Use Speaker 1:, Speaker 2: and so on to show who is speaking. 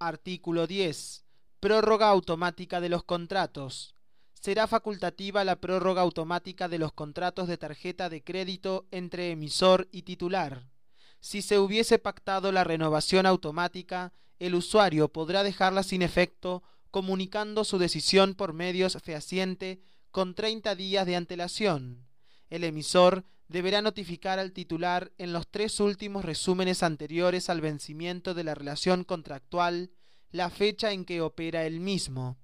Speaker 1: Artículo 10. Prórroga automática de los contratos. Será facultativa la prórroga automática de los contratos de tarjeta de crédito entre emisor y titular. Si se hubiese pactado la renovación automática, el usuario podrá dejarla sin efecto comunicando su decisión por medios fehaciente con 30 días de antelación. El emisor deberá notificar al titular en los 3 últimos resúmenes anteriores al vencimiento de la relación contractual la fecha en que opera el mismo.